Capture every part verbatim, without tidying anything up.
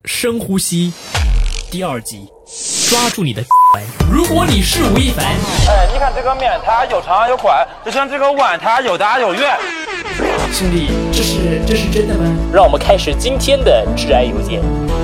深呼吸第二集，抓住你的如果你是吴亦凡， 哎，你看这个面它有长有宽，就像这个碗它有大有圆。 兄弟，这是这是真的吗？让我们开始今天的致癌邮件。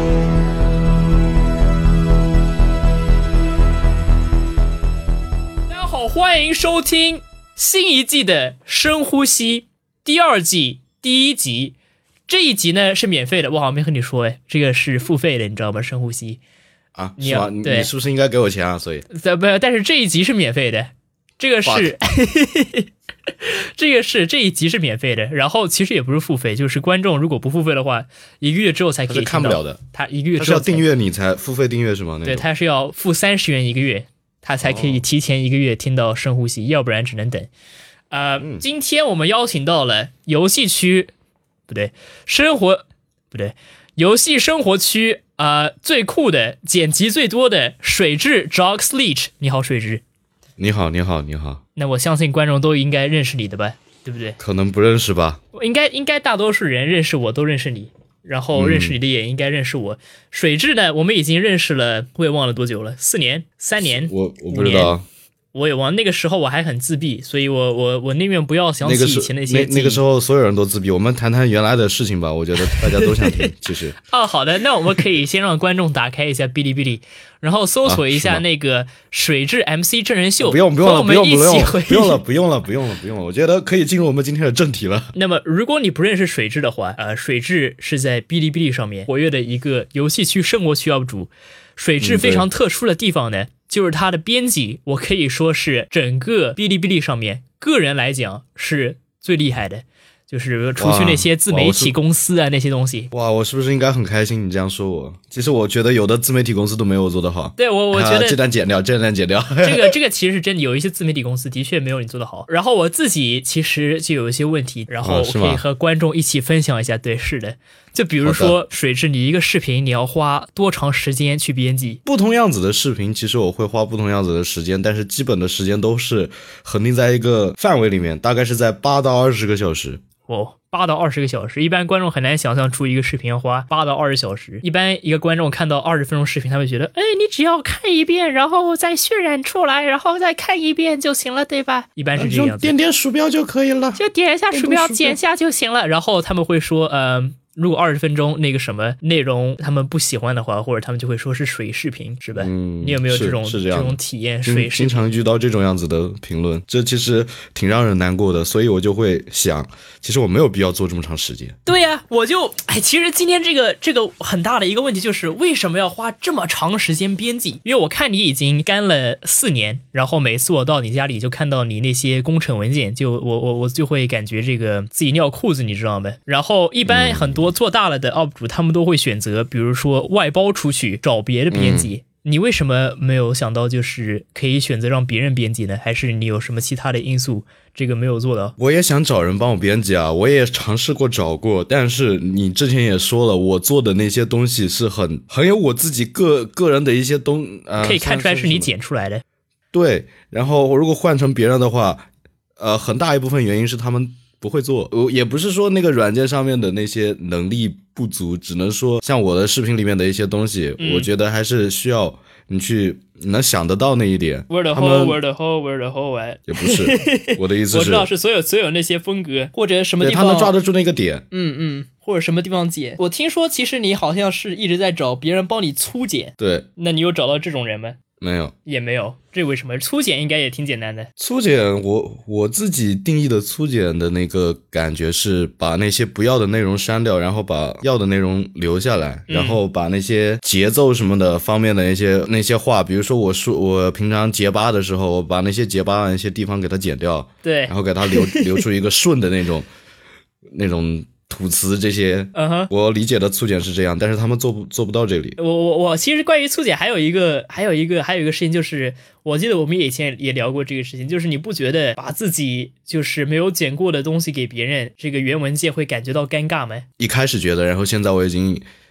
大家好，欢迎收听新一季的深呼吸第二季第一集。这一集呢是免费的，我好像没和你说哎，这个是付费的，你知道吗？深呼吸啊，是吗？你你是不是应该给我钱啊？所以不，但是这一集是免费的，这个是这个是这一集是免费的，然后其实也不是付费，就是观众如果不付费的话，一个月之后才可以听到。 他是看不了的， 他一个月之后他是要订阅你才付费订阅是吗？ 对，他是要付三十元一个月，他才可以提前一个月听到深呼吸，哦、要不然只能等。呃、嗯，今天我们邀请到了游戏区。不对，生活不对，游戏生活区啊、呃，最酷的、剪辑最多的水蛭 Jog Leech， 你好，水蛭。 你好，你好，你好。 那我相信观众都应该认识你的吧，对不对？ 可能不认识吧。 应该应该大多数人认识我都认识你，然后认识你的也应该认识我。嗯、水蛭呢，我们已经认识了，我也忘了多久了，四年、三年， 我我不知道。 我也忘，那个时候我还很自闭，所以我我我宁愿不要想起以前那些、 那个、那, 那个时候所有人都自闭，我们谈谈原来的事情吧，我觉得大家都想听。其实哦，好的，那我们可以先让观众打开一下哔哩哔哩，然后搜索一下那个水蛭 M C 真人秀。 啊、不用不用了，不用不用不用了，不用了，不用了，不用了。我觉得可以进入我们今天的正题了。 那么，如果你不认识水蛭的话，呃，水蛭是在哔哩哔哩上面活跃的一个游戏区生活区 U P 主。水蛭非常特殊的地方呢，嗯、就是它的编辑，我可以说是整个哔哩哔哩上面个人来讲是最厉害的，就是除去那些自媒体公司啊那些东西。 哇，我是不是应该很开心你这样说我？其实我觉得有的自媒体公司都没有我做得好。 对，我我觉得、 啊、这段剪掉，这段剪掉。 这个这个其实是真的，有一些自媒体公司的确没有你做得好。然后我自己其实就有一些问题，然后我可以和观众一起分享一下。对，是的。就比如说水蛭，你一个视频你要花多长时间去编辑？ 不同样子的视频，其实我会花不同样子的时间，但是基本的时间都是恒定在一个范围里面，大概是在八到二十个小时。 哦，八到二十个小时，一般观众很难想象出一个视频要花八到二十小时。一般一个观众看到二十分钟视频，他会觉得，哎，你只要看一遍，然后再渲染出来，然后再看一遍就行了，对吧？一般是这样子， 点点鼠标就可以了， 就点一下鼠标，剪一下就行了。然后他们会说，呃。如果二十分钟那个什么内容他们不喜欢的话，或者他们就会说是水视频，是吧？ 嗯， 你有没有这种是是这样这种体验？水视频经常遇到这种样子的评论，这其实挺让人难过的，所以我就会想，其实我没有必要做这么长时间。 对呀、啊，我就哎，其实今天这个这个很大的一个问题就是为什么要花这么长时间编辑？因为我看你已经干了四年，然后每次我到你家里就看到你那些工程文件，就我我我就会感觉这个自己尿裤子，你知道吗？然后一般很多做大了的 U P 主他们都会选择，比如说外包出去找别的编辑。嗯、你为什么没有想到就是可以选择让别人编辑呢？还是你有什么其他的因素这个没有做到？ 我也想找人帮我编辑啊，我也尝试过找过，但是你之前也说了，我做的那些东西是很很有我自己个个人的一些东、呃、 可以看出来是你剪出来的。 对，然后如果换成别人的话，呃，很大一部分原因是他们不会做，也不是说那个软件上面的那些能力不足，只能说像我的视频里面的一些东西、嗯、我觉得还是需要你去能想得到那一点。 Where the hole Where the hole Where the hole 哎， 也不是我的意思是我知道是所有所有那些风格或者什么地方他能抓得住那个点。 嗯嗯，或者什么地方剪。我听说其实你好像是一直在找别人帮你粗剪。 对， 那你有找到这种人吗？ 没有， 也没有。这为什么？粗剪应该也挺简单的。 粗剪，我我自己定义的粗剪的那个感觉是把那些不要的内容删掉，然后把要的内容留下来，然后把那些节奏什么的方面的那些那些话，比如说我说我平常结巴的时候，我把那些结巴的那些地方给它剪掉， 对， 然后给它留留出一个顺的那种那种。吐词这些，嗯哼，我理解的粗剪是这样，但是他们做不做不到这里。 我我我其实关于粗剪还有一个还有一个还有一个事情，就是我记得我们以前也聊过这个事情，就是你不觉得把自己就是没有剪过的东西给别人，这个原文界会感觉到尴尬吗？ 一开始觉得，然后现在我已经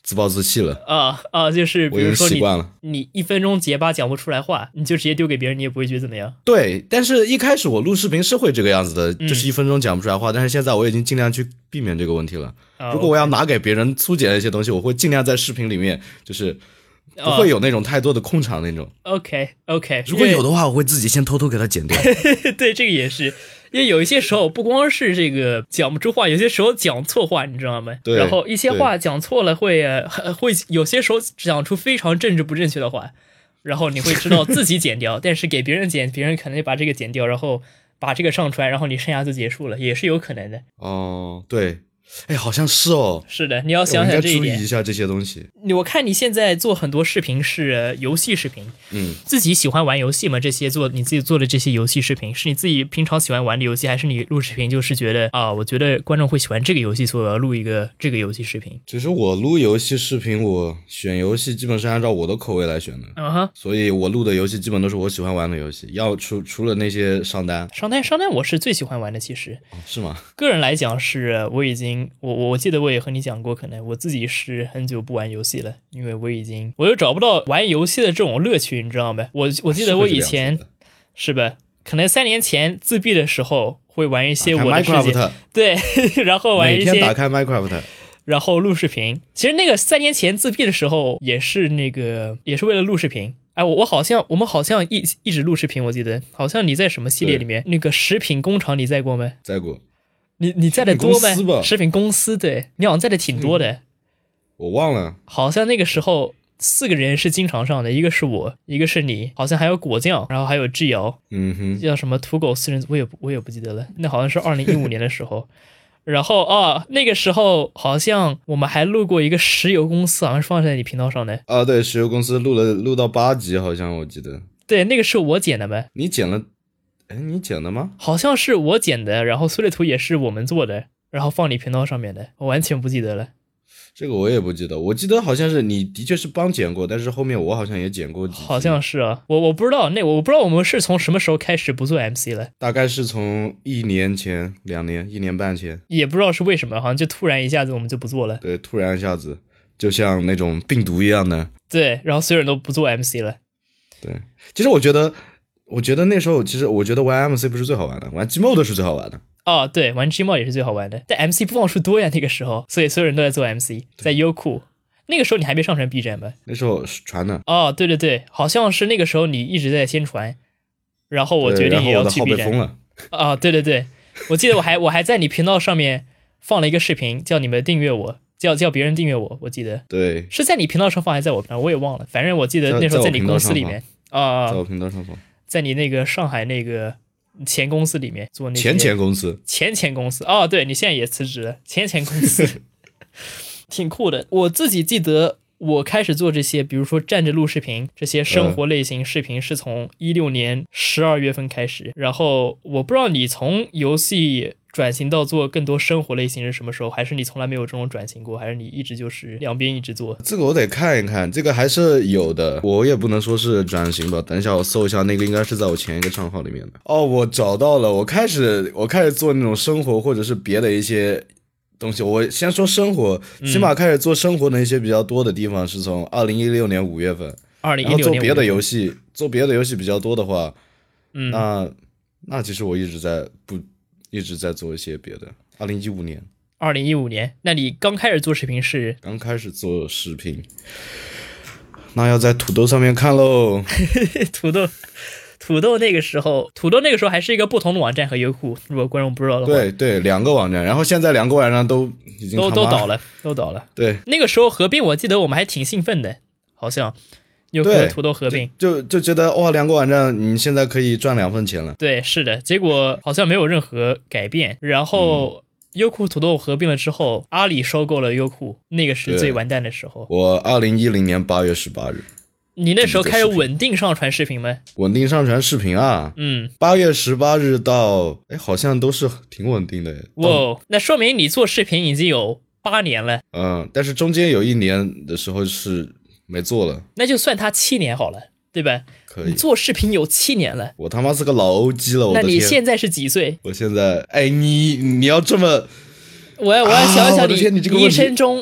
自暴自弃了啊啊，就是比如说你我已经习惯了你一分钟结巴讲不出来话，你就直接丢给别人，你也不会觉得怎么样。 对，但是一开始我录视频是会这个样子的， 嗯就是一分钟讲不出来话，但是现在我已经尽量去避免这个问题了。 啊如果我要拿给别人粗简的一些东西，我会尽量在视频里面就是不会有那种太多的空场那种。 OK OK， 如果有的话，我会自己先偷偷给它剪掉。 对，这个也是，因为有一些时候不光是这个讲不出话，有些时候讲错话，你知道吗？ 对。 然后一些话讲错了会，会会有些时候讲出非常政治不正确的话，然后你会知道自己剪掉，但是给别人剪，别人可能把这个剪掉，然后把这个上传，然后你剩下就结束了，也是有可能的。 哦，对。哎，好像是哦。 是的，你要想想这一点。 我应该注意一下这些东西。 我看你现在做很多视频是游戏视频， 嗯， 自己喜欢玩游戏吗？这些做你自己做的这些游戏视频，是你自己平常喜欢玩的游戏，还是你录视频就是觉得啊，我觉得观众会喜欢这个游戏，所以我要录一个这个游戏视频？ 其实我录游戏视频，我选游戏基本是按照我的口味来选的。 嗯哼， 所以我录的游戏基本都是我喜欢玩的游戏，要除除了那些商单。 商单商单我是最喜欢玩的，其实。 哦，是吗？ 个人来讲是，我已经我我记得我也和你讲过，可能我自己是很久不玩游戏了，因为我已经我又找不到玩游戏的这种乐趣，你知道吗？我我记得我以前 是, 是吧，可能三年前自闭的时候会玩一些我的世界，对，然后玩一些每天打开 Minecraft， 然后录视频。其实那个三年前自闭的时候也是那个也是为了录视频。哎，我我好像我们好像一一直录视频，我记得好像你在什么系列里面，那个食品工厂你在过吗？ 在过。 你你在的多吗？食品公司，对，你好像在的挺多的、嗯。 我忘了， 好像那个时候四个人是经常上的，一个是我，一个是你，好像还有果酱，然后还有智瑶， 嗯哼， 叫什么土狗四人组，我也我也不记得了。那好像是二零一五年的时候，然后啊，那个时候好像我们还录过一个石油公司，好像是放在你频道上的。 啊，对，石油公司录了录到八集，好像我记得。 对，那个是我剪的呗。 你剪了？哎，你剪的吗？ 好像是我剪的，然后缩略图也是我们做的，然后放你频道上面的，我完全不记得了。 这个我也不记得，我记得好像是你的确是帮剪过，但是后面我好像也剪过几集。 好像是啊，我我不知道，那我不知道我们是从什么时候开始不做 M C 了。 大概是从一年前、两年、一年半前， 也不知道是为什么，好像就突然一下子我们就不做了。 对，突然一下子，就像那种病毒一样的。 对，然后所有人都不做 M C 了。 对，其实我觉得。我觉得那时候，其实我觉得玩 M C 不是最好玩的，玩 Gmod 是最好玩的。 哦，对，玩 Gmod 也是最好玩的，但 M C 播放数多呀，那个时候，所以所有人都在做 M C， 在优酷。那个时候你还没上传 B 站吧？ 那时候传的。 哦，对对对，好像是那个时候你一直在宣传，然后我决定也要去 B 站。 然后我的号被封了。 啊、哦，对对对，我记得我还我还在你频道上面放了一个视频，叫你们订阅我。叫叫别人订阅我，我记得对， 是在你频道上放还是在我频道，我也忘了。反正我记得那时候在你公司里面啊， 在我频道上放， 在你那个上海那个前公司里面做那些前前公司， 前前公司哦，对你现在也辞职了，前前公司挺酷的。我自己记得我开始做这些，比如说站着录视频这些生活类型视频，是从一六年十二月份开始。然后我不知道你从游戏转型到做更多生活类型是什么时候，还是你从来没有这种转型过，还是你一直就是两边一直做？ 这个我得看一看，这个还是有的，我也不能说是转型吧。等一下我搜一下，那个应该是在我前一个账号里面的。哦，我找到了，我开始我开始做那种生活或者是别的一些东西。我先说生活，起码开始做生活的一些比较多的地方是从二零一六年五月份。 二零一六年然后做别的游戏，做别的游戏比较多的话， 嗯， 那那其实我一直在不一直在做一些别的。二零一五年， 二零一五年，那你刚开始做视频是？ 刚开始做视频，那要在土豆上面看喽。 土豆。土豆那个时候，土豆那个时候还是一个不同的网站和优酷，如果观众不知道的话。 对对，两个网站，然后现在两个网站都已经都都倒了，都倒了。 对， 那个时候合并，我记得我们还挺兴奋的，好像优酷和土豆合并， 就就觉得哇，两个网站你现在可以赚两份钱了。 对，是的，结果好像没有任何改变。然后优酷土豆合并了之后，阿里收购了优酷，那个是最完蛋的时候。 我二零一零年八月十八日。 你那时候开始稳定上传视频吗？ 稳定上传视频啊， 嗯， 八月十八日到，哎，好像都是挺稳定的。 哇，那说明你做视频已经有八年了。 嗯，但是中间有一年的时候是没做了， 那就算他七年好了，对吧？ 可以。 你做视频有七年了， 我他妈是个老 O G 了，我的那天。 你现在是几岁？ 我现在，哎，你你要这么， 我要我要想想你， 啊、你, 你一生中。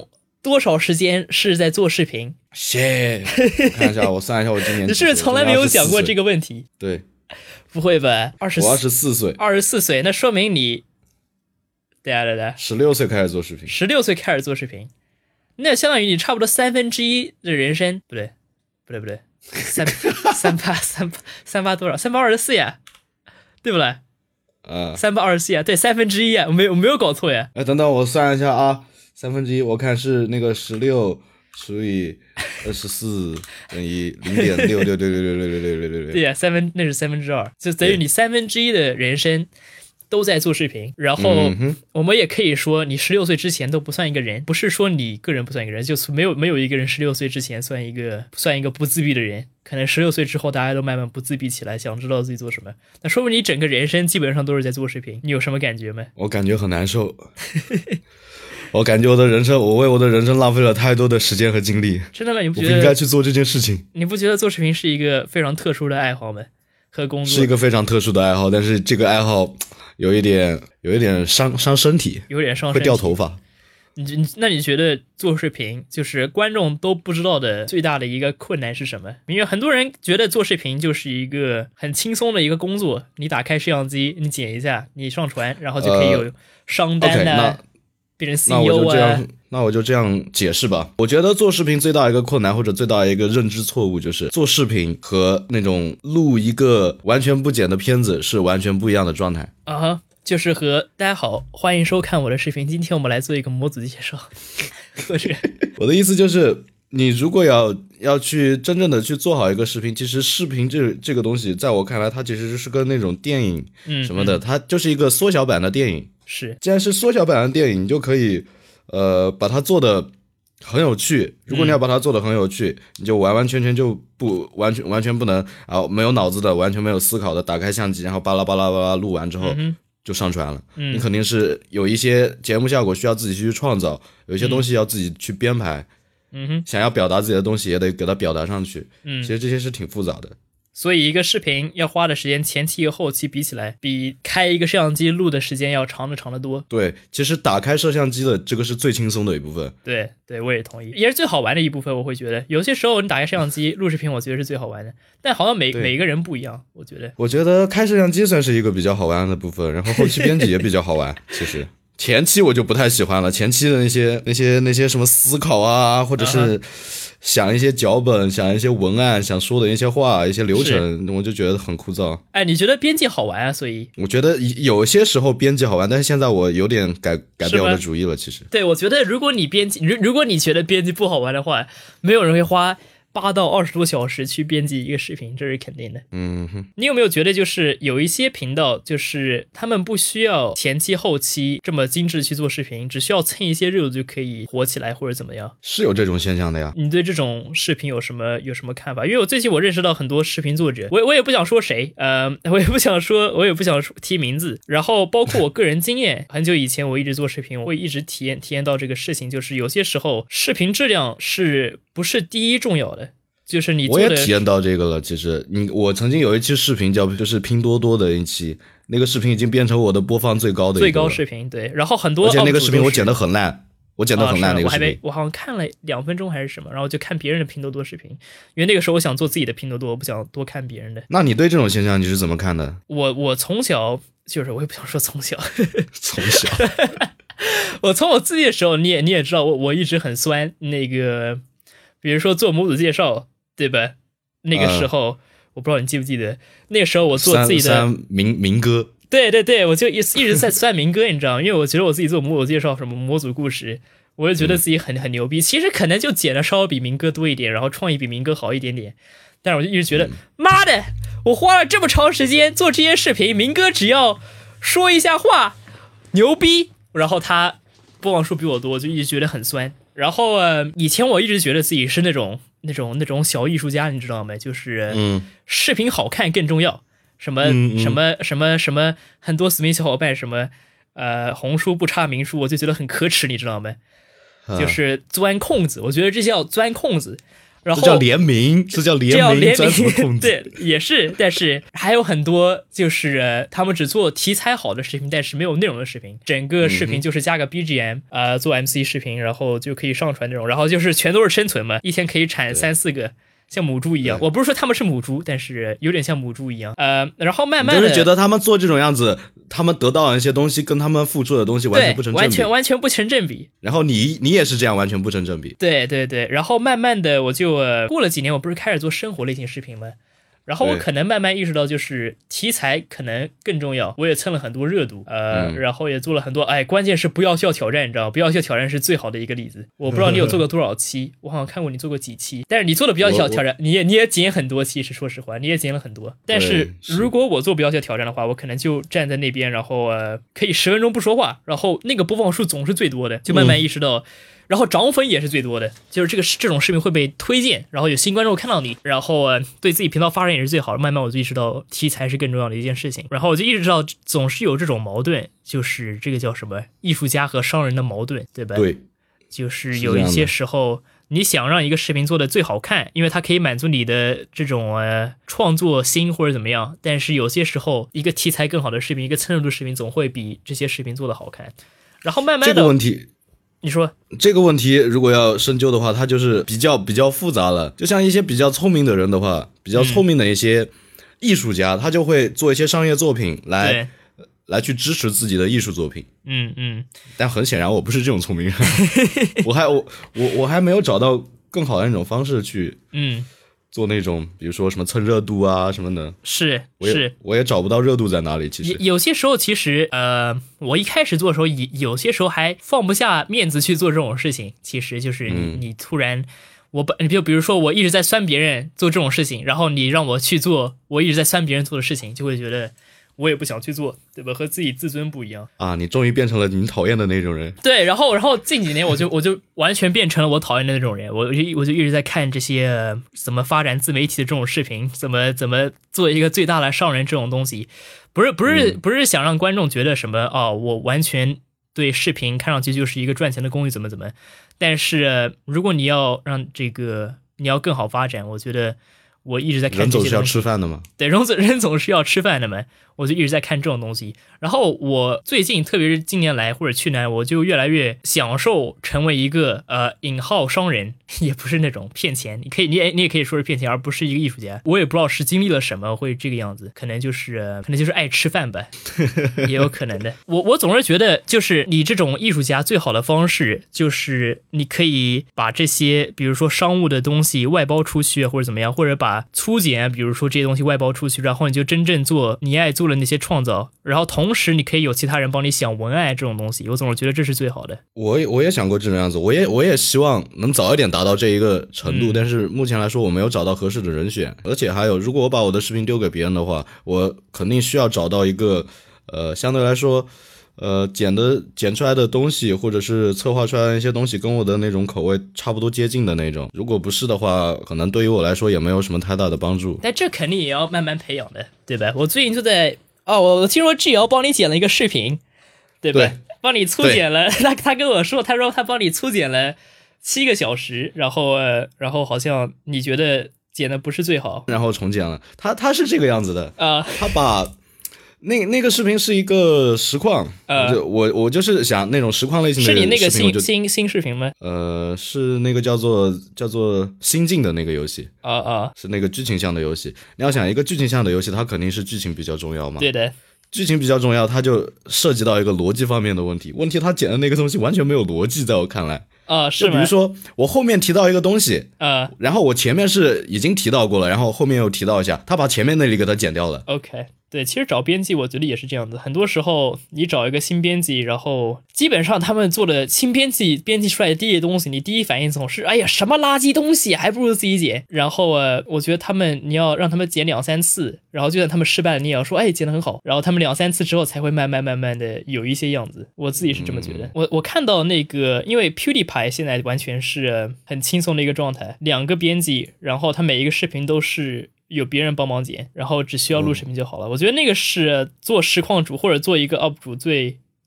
多少时间是在做视频？ 谢，我看一下，我算一下，我今年你是不是从来没有想过这个问题？ 对， 不会吧？二十， 我二十四岁， 二十四岁，那说明你，对啊对啊， 十六岁开始做视频， 十六岁开始做视频，那相当于你差不多三分之一的人生，不对，不对不对，三三八三八三八多少？三八二十四呀，对不啦？ 啊， 三八二十四呀，对，三分之一呀，我没我没有搞错呀。 哎，等等，我算一下啊，三分之一，我看是那个十六除以二十四等于零点六六六六六六六六六六。 对呀，三分那是三分之二，就等于你三分之一的人生都在做视频。然后我们也可以说，你十六岁之前都不算一个人，不是说你个人不算一个人，就是没有没有一个人十六岁之前算一个算一个不自闭的人。可能十六岁之后，大家都慢慢不自闭起来，想知道自己做什么。那说明你整个人生基本上都是在做视频。你有什么感觉吗？ 我感觉很难受。我感觉我的人生，我为我的人生浪费了太多的时间和精力。 真的吗？你不觉得我不应该去做这件事情？ 你不觉得做视频是一个非常特殊的爱好吗？和工作是一个非常特殊的爱好，但是这个爱好有一点有一点伤伤身体， 有点伤身体， 会掉头发。 你你那你觉得做视频就是观众都不知道的最大的一个困难是什么？因为很多人觉得做视频就是一个很轻松的一个工作，你打开摄像机，你剪一下，你上传，然后就可以有商单啊，呃 okay, 变成 C E O 啊。 那我就这样解释吧。我觉得做视频最大一个困难或者最大一个认知错误就是做视频和那种录一个完全不剪的片子是完全不一样的状态啊哈。就是和大家好，欢迎收看我的视频。今天我们来做一个模组介绍。 我的意思就是，你如果要要去真正的去做好一个视频，其实视频这这个东西，在我看来，它其实是跟那种电影什么的，嗯嗯它就是一个缩小版的电影。 是， 既然是缩小版的电影，你就可以呃把它做的很有趣。如果你要把它做的很有趣，嗯、你就完完全全就不完全完全不能啊没有脑子的，完全没有思考的，打开相机，然后巴拉巴拉巴拉录完之后。嗯就上传了、嗯，你肯定是有一些节目效果需要自己去创造，有一些东西要自己去编排， 嗯哼， 想要表达自己的东西也得给它表达上去，嗯，其实这些是挺复杂的。 所以一个视频要花的时间，前期和后期比起来，比开一个摄像机录的时间要长的长得多。 对，其实打开摄像机的这个是最轻松的一部分。 对，对，我也同意，也是最好玩的一部分。我会觉得有些时候你打开摄像机录视频，我觉得是最好玩的。但好像每每个人不一样，我觉得。 我觉得开摄像机算是一个比较好玩的部分，然后后期编辑也比较好玩。其实前期我就不太喜欢了，前期的那些那些那些什么思考啊，或者是。Uh-huh.想一些脚本，想一些文案，想说的一些话，一些流程，我就觉得很枯燥。 哎，你觉得编辑好玩啊？所以我觉得有些时候编辑好玩，但是现在我有点改改变我的主意了。其实， 对，我觉得如果你编辑，如如果你觉得编辑不好玩的话，没有人会花八到二十多小时去编辑一个视频，这是肯定的。 嗯哼， 你有没有觉得就是有一些频道，就是他们不需要前期后期这么精致去做视频，只需要蹭一些热度就可以火起来或者怎么样？ 是有这种现象的呀。 你对这种视频有什么有什么看法？因为我最近我认识到很多视频作者，我我也不想说谁，呃，我也不想说，我也不想提名字。然后包括我个人经验，很久以前我一直做视频，我会一直体验体验到这个事情，就是有些时候视频质量是不是第一重要的？就是你做的， 我也体验到这个了。其实你我曾经有一期视频叫就是拼多多的一期，那个视频已经变成我的播放最高的一个最高视频。对，然后很多而且那个视频我剪得很烂，我剪得很烂、啊、那个视频。我还没， 我好像看了两分钟还是什么，然后就看别人的拼多多视频，因为那个时候我想做自己的拼多多，我不想多看别人的。 那你对这种现象你是怎么看的？ 我我从小就是我也不想说从小， 从小， 我从我自己的时候，你也你也知道我我一直很酸那个，比如说做模组介绍。对吧？那个时候、呃、我不知道你记不记得，那个时候我做自己的民民歌， 对对对，我就一一直在算民歌，你知道吗？因为我觉得我自己做模组介绍，什么模组故事，我就觉得自己很、嗯、很牛逼。其实可能就剪的稍微比民歌多一点，然后创意比民歌好一点点，但是我就一直觉得，妈、嗯、的，我花了这么长时间做这些视频，民歌只要说一下话，牛逼，然后他播放数比我多，我就一直觉得很酸。然后呃，以前我一直觉得自己是那种。那种那种小艺术家，你知道吗？就是嗯， 视频好看更重要。什么、嗯嗯、什么什么什么，很多死命小伙伴什么呃红书不差明书，我就觉得很可耻，你知道吗？ 啊、 就是钻空子，我觉得这叫钻空子。 然后这叫联名，是叫联名专属控制。 对，也是，但是还有很多就是、呃、他们只做题材好的视频，但是没有内容的视频，整个视频就是加个 B G M，、嗯、呃，做 M C 视频，然后就可以上传这种，然后就是全都是生存嘛，一天可以产三四个。像母猪一样，我不是说他们是母猪，但是有点像母猪一样。呃，然后慢慢的， 就是觉得他们做这种样子，他们得到的一些东西跟他们付出的东西完全不成正比， 完全完全不成正比。 然后你你也是这样，完全不成正比。 对对对，然后慢慢的我就、呃、过了几年，我不是开始做生活类型视频吗？然后我可能慢慢意识到，就是题材可能更重要。我也蹭了很多热度，呃，嗯、然后也做了很多。哎，关键是不要笑挑战，你知道吗？不要笑挑战是最好的一个例子。我不知道你有做过多少期，我好像看过你做过几期。但是你做的不要笑挑战，你也你也剪很多期，是说实话，你也剪了很多。但是如果我做不要笑挑战的话，我可能就站在那边，然后呃，可以十分钟不说话，然后那个播放数总是最多的，就慢慢意识到。嗯然后涨粉也是最多的，就是这个这种视频会被推荐，然后有新观众看到你，然后、呃、对自己频道发展也是最好的。慢慢我就意识到题材是更重要的一件事情，然后我就意识到总是有这种矛盾，就是这个叫什么艺术家和商人的矛盾，对吧？ 对， 就是有一些时候你想让一个视频做的最好看，因为它可以满足你的这种呃创作心或者怎么样，但是有些时候一个题材更好的视频，一个蹭热度视频总会比这些视频做的好看。然后慢慢的这个问题。 你说这个问题如果要深究的话，它就是比较比较复杂了。就像一些比较聪明的人的话，比较聪明的一些艺术家，嗯、他就会做一些商业作品来来去支持自己的艺术作品。 嗯嗯。 但很显然我不是这种聪明人，我还我我我还没有找到更好的那种方式去嗯做那种比如说什么蹭热度啊什么的。 是我也是， 我也找不到热度在哪里。其实有些时候其实呃。我一开始做的时候，有些时候还放不下面子去做这种事情。其实就是你，嗯、你突然，我本就比如说我一直在酸别人做这种事情，然后你让我去做我一直在酸别人做的事情，就会觉得我也不想去做，对吧？和自己自尊不一样啊！你终于变成了你讨厌的那种人。 对，然后然后近几年我就我就完全变成了我讨厌的那种人。我就我就一直在看这些、呃、怎么发展自媒体的这种视频，怎么怎么做一个最大的商人这种东西。不是不是不是想让观众觉得什么哦，我完全对视频看上去就是一个赚钱的工具怎么怎么，但是如果你要让这个你要更好发展，我觉得我一直在看这些东西。 人总是要吃饭的嘛。 对，人总人总是要吃饭的嘛，我就一直在看这种东西。然后我最近特别是近年来或者去年，我就越来越享受成为一个呃引号商人，也不是那种骗钱，你可以你也你也可以说是骗钱，而不是一个艺术家。我也不知道是经历了什么会这个样子，可能就是、呃、可能就是爱吃饭吧，也有可能的。我我总是觉得，就是你这种艺术家最好的方式，就是你可以把这些比如说商务的东西外包出去，或者怎么样，或者把粗简比如说这些东西外包出去，然后你就真正做你爱做的那些创造，然后同时你可以有其他人帮你想文案这种东西，我总是觉得这是最好的。 我也我也想过这种样子，我也我也希望能早一点达到这一个程度、嗯、但是目前来说我没有找到合适的人选。而且还有，如果我把我的视频丢给别人的话，我肯定需要找到一个呃相对来说呃剪的剪出来的东西，或者是策划出来的一些东西跟我的那种口味差不多接近的那种。如果不是的话，可能对于我来说也没有什么太大的帮助。 但这肯定也要慢慢培养的，对吧？我最近就在哦，我听说 G L 帮你剪了一个视频，对吧？ 对， 帮你粗剪了，他他跟我说，他说他帮你粗剪了七个小时，然后呃，然后好像你觉得剪的不是最好， 然后重剪了。他他是这个样子的啊、呃， 他把那那个视频是一个实况，呃，我就我我就是想那种实况类型的视频。 是你那个新新新视频吗？ 呃，是那个叫做叫做心境的那个游戏啊啊， 是那个剧情向的游戏。你要想一个剧情向的游戏，它肯定是剧情比较重要嘛。 对的。 剧情比较重要，它就涉及到一个逻辑方面的问题。问题他剪的那个东西完全没有逻辑，在我看来啊，是吗？ 就比如说我后面提到一个东西啊， 然后我前面是已经提到过了，然后后面又提到一下，他把前面那里给他剪掉了。 OK。对，其实找编辑我觉得也是这样子，很多时候你找一个新编辑，然后基本上他们做的新编辑编辑出来的第一东西，你第一反应总是哎呀什么垃圾东西，还不如自己剪。然后呃，我觉得他们你要让他们剪两三次，然后就算他们失败了，你也要说哎剪得很好，然后他们两三次之后才会慢慢慢慢的有一些样子。我自己是这么觉得。嗯、我我看到那个，因为 PewDiePie 现在完全是很轻松的一个状态，两个编辑，然后他每一个视频都是有别人帮忙剪，然后只需要录视频就好了、嗯、我觉得那个是做实况主或者做一个 U P 主最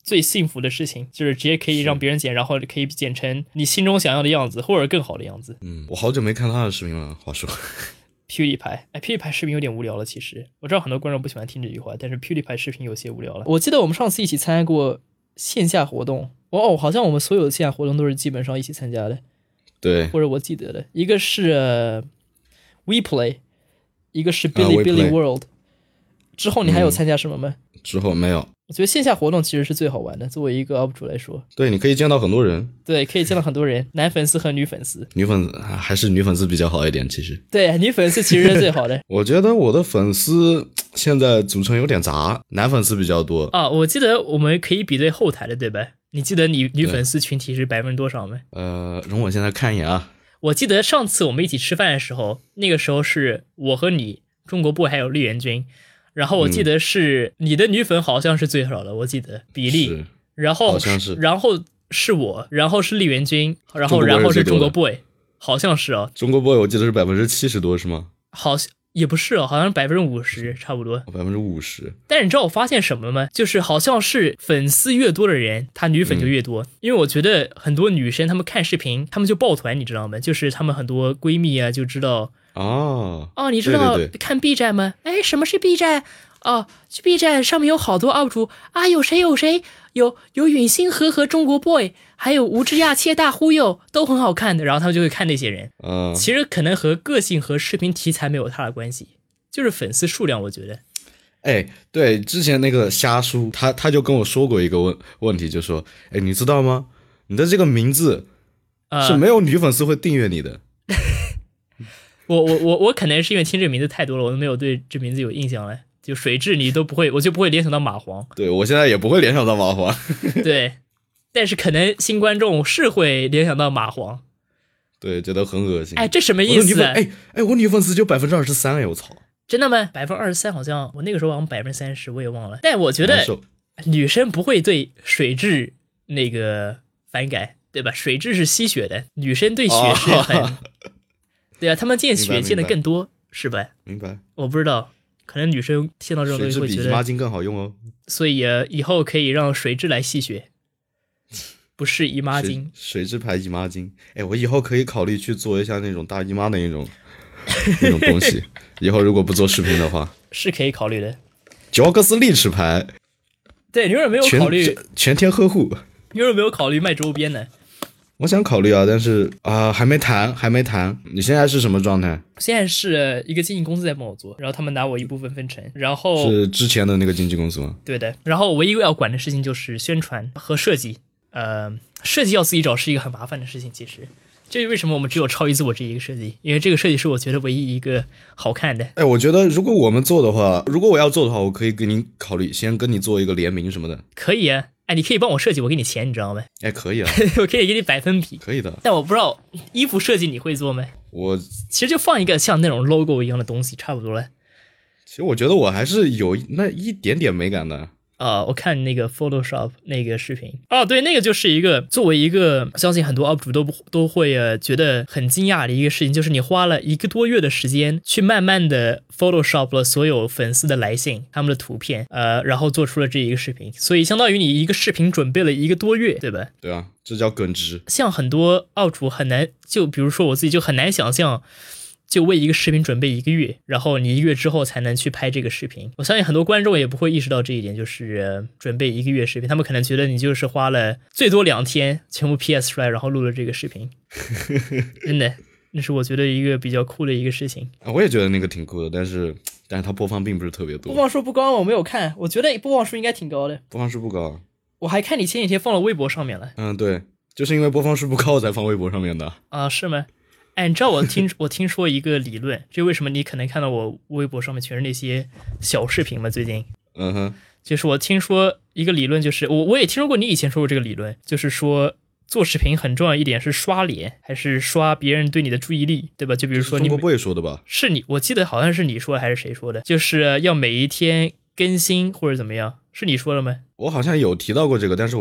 最幸福的事情，就是直接可以让别人剪，然后可以剪成你心中想要的样子，或者更好的样子。 嗯，我好久没看他的视频了，话说。 PewDiePie， 哎 ，PewDiePie 视频有点无聊了。其实我知道很多观众不喜欢听这句话，但是 PewDiePie 视频有些无聊了。我记得我们上次一起参加过线下活动，哦，好像我们所有的线下活动都是基本上一起参加的。 对， 或者我记得的，一个是、呃、WePlay， 一个是 Billy、啊、Billy World。之后你还有参加什么吗？ 嗯、之后没有。 我觉得线下活动其实是最好玩的，作为一个 U P 主来说。 对，你可以见到很多人。 对，可以见到很多人，男粉丝和女粉丝。 女粉丝还是女粉丝比较好一点，其实。 对，女粉丝其实是最好的。 我觉得我的粉丝现在组成有点杂，男粉丝比较多。 啊，我记得我们可以比对后台的，对吧？你记得你女粉丝群体是百分之多少吗？ 呃，容我现在看一眼啊。 我记得上次我们一起吃饭的时候，那个时候是我和你、中国 boy 还有绿源君。然后我记得是你的女粉好像是最少的，我记得比例，然后好像是， 然后是我，然后是丽媛君，然后然后是中国 boy， 好像是哦。 中国 boy 我记得是百分之七十多是吗？ 好像也不是哦，好像是百分之五十差不多。 百分之五十。 但是你知道我发现什么吗？就是好像是粉丝越多的人，他女粉就越多。嗯、因为我觉得很多女生她们看视频，她们就抱团，你知道吗？就是她们很多闺蜜啊就知道。 哦哦，你知道对对对看 B 站吗？哎，什么是 B 站？哦，去 B 站上面有好多 U P 主啊，有谁有谁，有有允星河和中国 boy， 还有吴之亚切大忽悠，都很好看的。然后他们就会看那些人。 嗯， 其实可能和个性和视频题材没有太大关系，就是粉丝数量，我觉得。 哎，对，之前那个虾叔，他他就跟我说过一个问问题，就说，哎，你知道吗？你的这个名字是没有女粉丝会订阅你的。 呃、我我我我可能是因为听这名字太多了，我都没有对这名字有印象了。就水蛭你都不会，我就不会联想到蚂蟥。 对，我现在也不会联想到蚂蟥。 对，但是可能新观众是会联想到蚂蟥。 对，觉得很恶心。 哎，这什么意思？ 哎哎，我女粉丝就百分之二十三，哎，我操！ 真的吗？百分之二十三好像我那个时候好像百分之三十，我也忘了。但我觉得女生不会对水蛭那个反感，对吧？水蛭是吸血的，女生对血是很，哦、对啊，她们见血见的更多，是吧？ 明白。 我不知道，可能女生听到这种东西会觉得水蛭比姨妈巾更好用哦。 所以、呃、以后可以让水蛭来吸血，不是姨妈巾。 水蛭牌姨妈巾，哎，我以后可以考虑去做一下那种大姨妈的那种那种东西。以后如果不做视频的话， 是可以考虑的。 乔克斯利齿牌， 对，你有没有考虑全, 全天呵护？ 你有没有考虑卖周边呢？ 我想考虑啊，但是啊、呃，还没谈，还没谈。你现在是什么状态？ 现在是一个经纪公司在帮我做，然后他们拿我一部分分成，然后是之前的那个经纪公司吗？ 对的。然后唯一要管的事情就是宣传和设计。呃，设计要自己找是一个很麻烦的事情，其实。这是为什么我们只有超级自我这一个设计，因为这个设计是我觉得唯一一个好看的。 哎，我觉得如果我们做的话，如果我要做的话，我可以跟你考虑，先跟你做一个联名什么的。 可以啊，哎，你可以帮我设计，我给你钱，你知道吗？ 哎，可以啊， 我可以给你百分比。 可以的。 但我不知道衣服设计你会做吗？ 我其实就放一个像那种 logo 一样的东西，差不多了。 其实我觉得我还是有那一点点美感的。 啊、呃，我看那个 Photoshop 那个视频啊，对，那个就是一个作为一个相信很多 U P 主都都会呃觉得很惊讶的一个事情，就是你花了一个多月的时间去慢慢的 Photoshop 了所有粉丝的来信、他们的图片，呃，然后做出了这一个视频，所以相当于你一个视频准备了一个多月，对吧？ 对啊，这叫耿直。 像很多 U P 主很难，就比如说我自己就很难想象。就为一个视频准备一个月，然后你一个月之后才能去拍这个视频。我相信很多观众也不会意识到这一点，就是、呃、准备一个月视频，他们可能觉得你就是花了最多两天全部 P S 出来，然后录了这个视频。真的，那是我觉得一个比较酷的一个事情。 啊，我也觉得那个挺酷的，但是但是它播放并不是特别多。 播放数不高，我没有看，我觉得播放数应该挺高的。 播放数不高， 我还看你前几天放了微博上面了。 嗯，对，就是因为播放数不高才放微博上面的。 啊，是吗？哎，你知道我听我听说一个理论，这为什么你可能看到我微博上面全是那些小视频吗？最近， 嗯哼， 就是我听说一个理论，就是我我也听说过你以前说过这个理论，就是说做视频很重要一点是刷脸，还是刷别人对你的注意力，对吧？就比如说你， 中国不会说的吧？ 是你，我记得好像是你说的还是谁说的？就是要每一天更新或者怎么样，是你说的吗？ 我好像有提到过这个，但是我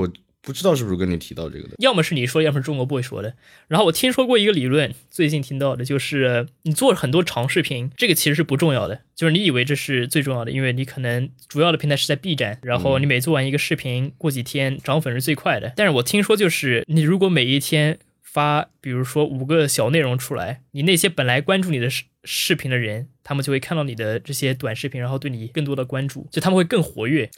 不知道是不是跟你提到这个的， 要么是你说，要么是中国 boy 说的。然后我听说过一个理论，最近听到的就是你做很多长视频，这个其实是不重要的，就是你以为这是最重要的，因为你可能主要的平台是在 B 站，然后你每做完一个视频，过几天涨粉是最快的。但是我听说就是你如果每一天发比如说五个小内容出来，你那些本来关注你的视视频的人，他们就会看到你的这些短视频，然后对你更多的关注，就他们会更活跃。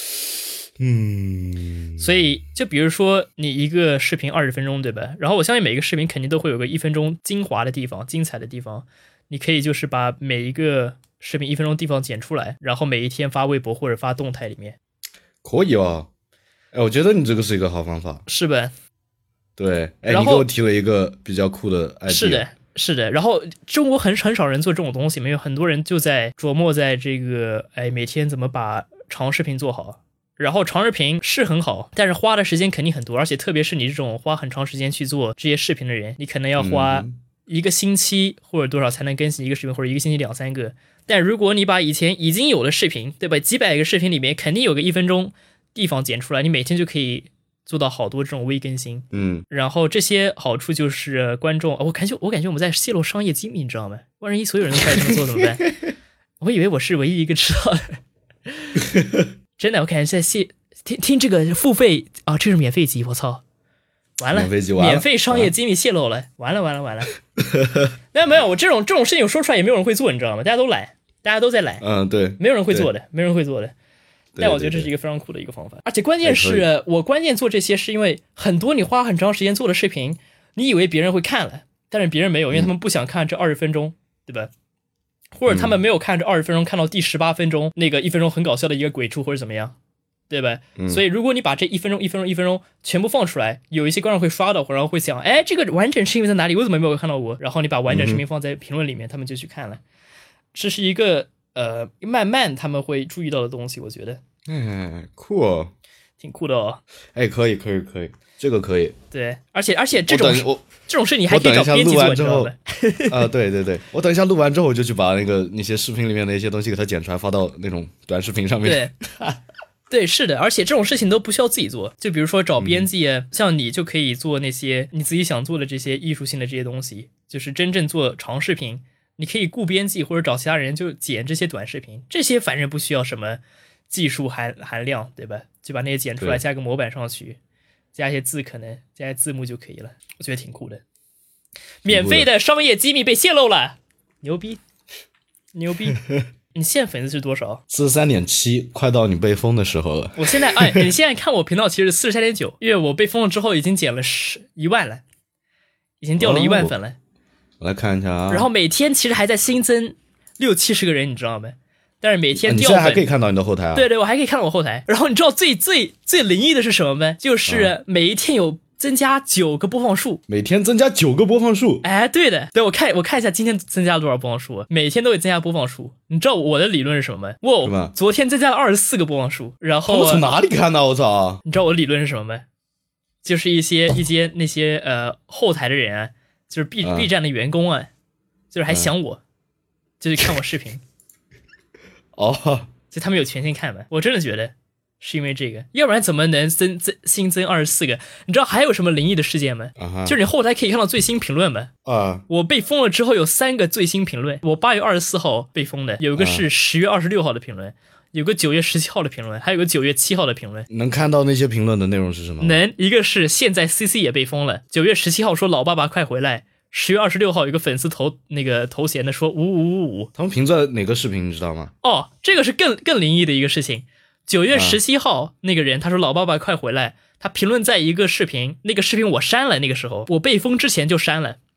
嗯， 所以就比如说你一个视频二十分钟，对吧？然后我相信每个视频肯定都会有个一分钟精华的地方，精彩的地方，你可以就是把每一个视频一分钟地方剪出来，然后每一天发微博或者发动态里面。 可以哦，哎，我觉得你这个是一个好方法， 是吧？ 对，哎， 然后你给我提了一个比较酷的 idea。 是的，是的。然后中国很很少人做这种东西，没有很多人就在琢磨在这个，哎，每天怎么把长视频做好。然后长视频是很好，但是花的时间肯定很多，而且特别是你这种花很长时间去做这些视频的人，你可能要花一个星期或者多少才能更新一个视频，或者一个星期两三个。但如果你把以前已经有的视频，对吧，几百个视频里面肯定有个一分钟地方剪出来，你每天就可以做到好多这种微更新。 嗯， 然后这些好处就是观众，我感觉我感觉我们在泄露商业机密，你知道吗？万一所有人都开始这么做怎么办？我以为我是唯一一个知道的。真的，我感觉在泄听听这个付费啊，这是免费集，我操，完了， 免费集完了， 免费商业机密泄露了，完了完了完了。没有没有，我这种这种事情我说出来也没有人会做，你知道吗？大家都懒，大家都在懒， 嗯，对， 没有人会做的，没有人会做的。但我觉得这是一个非常酷的一个方法，而且关键是我关键做这些是因为很多你花很长时间做的视频，你以为别人会看了，但是别人没有，因为他们不想看这二十分钟，对吧？或者他们没有看这二十分钟，看到第十八分钟那个一分钟很搞笑的一个鬼畜或者怎么样，对吧？ 嗯、 所以如果你把这一分钟、一分钟、一分钟全部放出来，有一些观众会刷到，然后会想，哎，这个完整视频在哪里？我怎么没有看到我？然后你把完整视频放在评论里面，嗯、他们就去看了。这是一个呃，慢慢他们会注意到的东西，我觉得。 哎，酷哦， 挺酷的哦。 哎，可以，可以，可以，这个可以。 对，而且而且这种我这种事你还可以找编辑做，你知道吗？ 啊，对对对，我等一下录完之后，我就去把那个那些视频里面的一些东西给它剪出来，发到那种短视频上面。 对，对，是的，而且这种事情都不需要自己做，就比如说找编辑，嗯、像你就可以做那些你自己想做的这些艺术性的这些东西，就是真正做长视频，你可以雇编辑或者找其他人就剪这些短视频，这些反正不需要什么技术含含量，对吧？就把那些剪出来，加个模板上去。加一些字，可能加一些字幕就可以了，我觉得挺酷的。免费的商业机密被泄露了，牛逼，牛逼！你现在粉丝是多少？ 四十三点七，快到你被封的时候了。 我现在，哎，你现在看我频道其实是四十三点九，因为我被封了之后已经减了十一万了，已经掉了一万粉了。哦、 我来看一下啊。 然后每天其实还在新增六七十个人，你知道吗？但是每天掉粉、啊、你现在还可以看到你的后台啊？ 对对，我还可以看到我后台。然后你知道最最最灵异的是什么吗？就是每一天有增加九个播放数， 每天增加九个播放数。 哎，对的，对，我看我看一下今天增加了多少播放数，每天都会增加播放数。你知道我的理论是什么吗？我昨天增加了二十四个播放数，然后我从哪里看到？我操！ 你知道我的理论是什么吗？就是一些一些那些呃后台的人啊，就是 B、嗯、B 站的员工啊，就是还想我，嗯、就去看我视频。 哦， 就他们有权限看嘛？我真的觉得是因为这个，要不然怎么能增增新增二十四个？你知道还有什么灵异的事件吗？ uh-huh. 就是你后台可以看到最新评论吗？ 啊、uh-huh. 我被封了之后有三个最新评论，我八月二十四号被封的，有一个是十月二十六号的评论， uh-huh. 有个九月十七号的评论，还有个九月七号的评论。 能看到那些评论的内容是什么？ 能，一个是现在 C C 也被封了，九月十七号说老爸爸快回来。十月二十六号有个粉丝投那个头衔的说五五五五， 他们评在哪个视频你知道吗？ 哦，这个是更更灵异的一个事情。九月十七号、啊、那个人他说老爸爸快回来，他评论在一个视频，那个视频我删了，那个时候我被封之前就删了。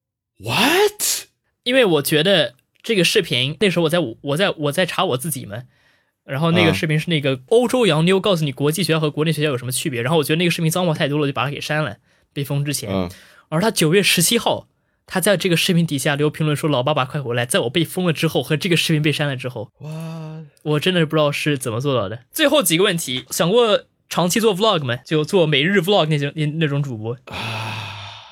What？ 因为我觉得这个视频那时候我在我在我在查我自己嘛，然后那个视频是那个欧洲洋妞告诉你国际学校和国内学校有什么区别，然后我觉得那个视频脏话太多了，就把它给删了，被封之前。 啊、 而他九月十七号。他在这个视频底下留评论说老爸爸快回来，在我被封了之后和这个视频被删了之后， 哇， 我真的是不知道是怎么做到的。最后几个问题，想过长期做 vlog 吗？就做每日 vlog 那种那那种主播啊？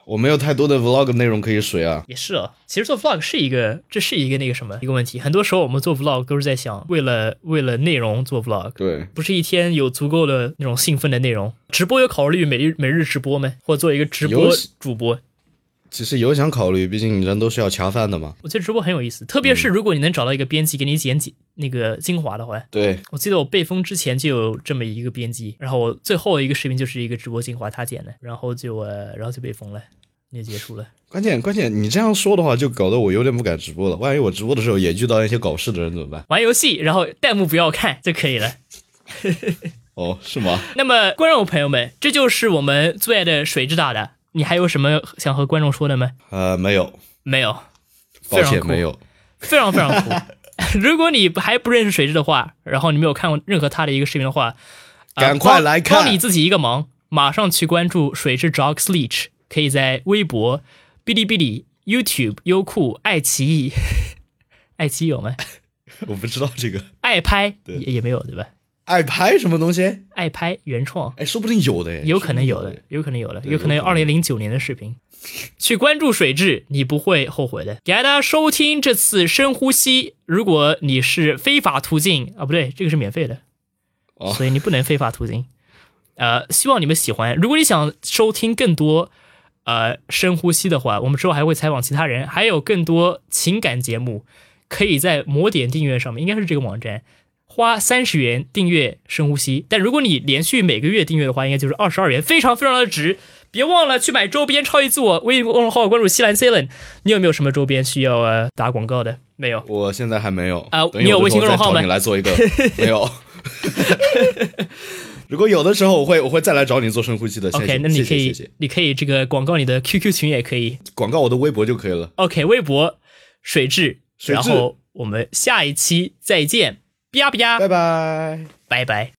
我没有太多的 vlog 内容可以水啊。 也是啊，其实做 vlog 是一个，这是一个那个什么一个问题。很多时候我们做 vlog 都是在想，为了为了内容做 vlog， 对， 不是一天有足够的那种兴奋的内容。直播有考虑每日每日直播吗？或者做一个直播主播？ 其实有想考虑，毕竟人都是要恰饭的嘛。 我觉得直播很有意思，特别是如果你能找到一个编辑给你剪辑那个精华的话。 对， 我记得我备风之前就有这么一个编辑，然后我最后一个视频就是一个直播精华他剪的，然后就呃，然后就备风了，也结束了。 关键关键你这样说的话，就搞得我有点不敢直播了。万一我直播的时候也遇到一些搞事的人怎么办？ 玩游戏，然后弹幕不要看就可以了。 哦，是吗？ 那么观众朋友们，这就是我们最爱的水之大的。你还有什么想和观众说的吗？ 呃，没有， 没有， 抱歉，没有， 非常非常酷。如果你还不认识水之的话，然后你没有看过任何他的一个视频的话， 呃、赶快来看， 帮你自己一个忙，马上去关注水之 Jogs Leech， 可以在微博、哔哩哔哩、YouTube、优酷、爱奇艺，爱奇艺有吗？ 我不知道这个， 爱拍 也, 也没有对吧？ 爱拍什么东西？ 爱拍原创， 哎，说不定有的哎， 有可能有的，有可能有的，有可能有二零零九年的视频。去关注水质，你不会后悔的。感谢大家收听这次深呼吸。如果你是非法途径啊，不对，这个是免费的， 哦、 所以你不能非法途径。呃，希望你们喜欢。如果你想收听更多呃深呼吸的话，我们之后还会采访其他人，还有更多情感节目，可以在魔点订阅上面，应该是这个网站。花三十元订阅深呼吸，但如果你连续每个月订阅的话，应该就是二十二元，非常非常的值。别忘了去买周边，超级自我微信公众号关注西兰 Ceylon。你有没有什么周边需要呃打广告的？没有， 我现在还没有啊。你有微信公众号吗？ 你来做一个，没有。如果有的时候，我会我会再来找你做深呼吸的。谢谢 OK， 那你可以谢谢谢谢你可以这个广告你的 Q Q 群也可以， 广告我的微博就可以了。 OK， 微博水质， 水质然后我们下一期再见。吧吧， 拜拜， 拜拜。